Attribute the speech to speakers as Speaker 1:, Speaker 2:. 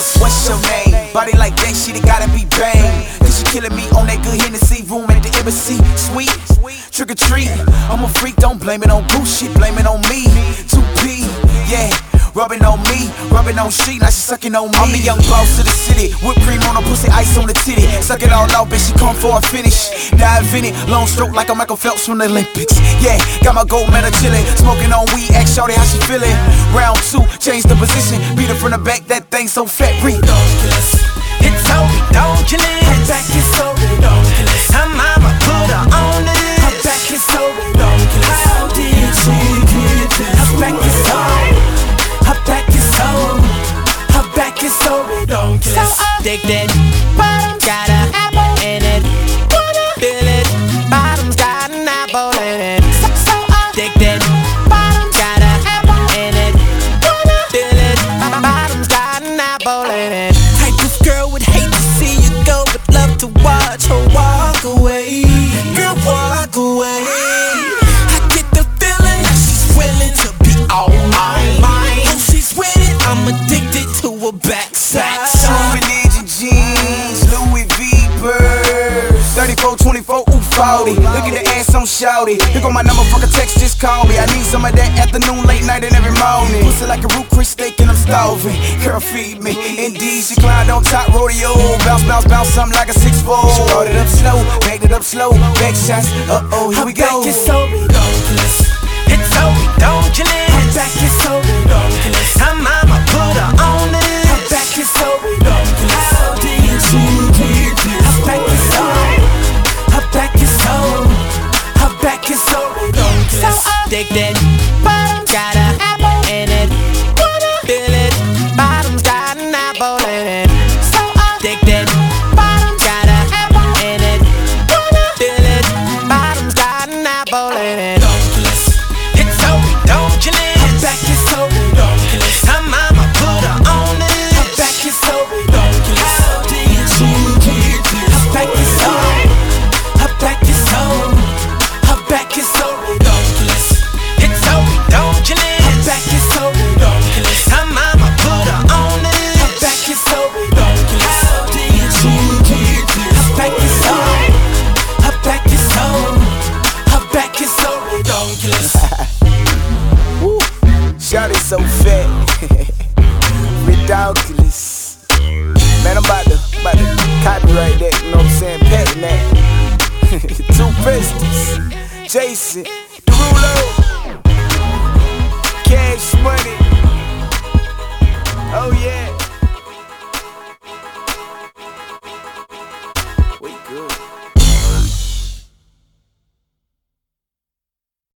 Speaker 1: What's your name? Body like that shit, it gotta be bang. Cause you killing me on that good Hennessy. Room at the embassy, sweet, trick or treat. I'm a freak, don't blame it on bullshit, blame it on me. 2P, yeah. Rubbing on me, rubbing on she, now she sucking on me. I'm the young boss of the city, whipped cream on her pussy, ice on the titty. Suck it all off, bitch, she come for a finish. Dive in it, long stroke like a Michael Phelps from the Olympics. Yeah, got my gold medal chillin', smoking on weed, ask shorty how she feelin'. Round 2, change the position, beat her from the back, that thing so fat, ridiculous.
Speaker 2: It's so ridiculous.
Speaker 1: Her back is so ridiculous.
Speaker 2: Her mama put her on this.
Speaker 1: Her back is so ridiculous.
Speaker 2: How did she get this?
Speaker 1: Her back is so, her back is so, her back is so ridiculous.
Speaker 2: So addicted, bottom's got a apple in it. Wanna feel it, bottom's got an apple in it. So addicted, bottom's got a apple in it. Wanna feel it, bottom's got an apple in it. Type of girl would hate to see you go, but love to watch her walk away. Girl, walk away. I get the feeling that she's willing to be all mine. When she's with it, I'm addicted to her backside.
Speaker 1: Religion jeans, Louis V purse, 34, 24, ooh 40. Look at the ass on shouty. Here go my number, fuck a text, just call me. I need some of that afternoon, late night, and every morning. Pussy like a root Chris steak and I'm starving. Girl, feed me. Indeed, she climbed on top rodeo. Bounce, bounce, bounce, something like a 6'4". She brought it up slow, backed it up slow. Back shots, uh-oh, here we go.
Speaker 2: Her back is so ridiculous. It's so ridiculous.
Speaker 1: Her back is so ridiculous.
Speaker 2: Her mama put her on this.
Speaker 1: Her back is so ridiculous.
Speaker 2: How did she get this?
Speaker 1: Her back is so, her back is so, her back is so ridiculous.
Speaker 2: So addicted, bottom's got a apple in it. Wanna feel it, bottom's got an apple in it. So addicted, bottom's got a apple in it. Wanna feel it, bottom's got an apple in it. It's so ridiculous.
Speaker 1: Her back is so ridiculous.
Speaker 2: Her mama put her on this.
Speaker 1: Her back is so ridiculous.
Speaker 2: How did she get this?
Speaker 1: Her back is so, her back is so, her back is so ridiculous.
Speaker 2: It's so ridiculous.
Speaker 1: Her back is so ridiculous.
Speaker 2: Her mama put her on this.
Speaker 1: Her back is so ridiculous.
Speaker 2: How did she get this?
Speaker 1: Her back is so, her back is so, her back is so ridiculous. Woo, shawty so fat, ridiculous. Man, I'm about to copyright that, you know what I'm saying? Patent that. 2 Pistols, Jason Derulo, Cash Money.